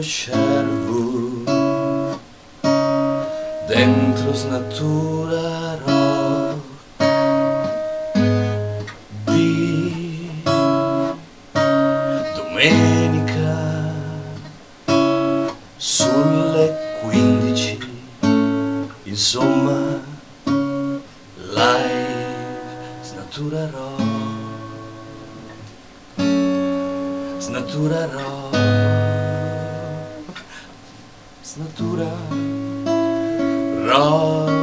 lo cervo, dentro Snatura Rock di domenica sulle 15, insomma live Snatura Rock, Snatura Rock, Snatura Rock.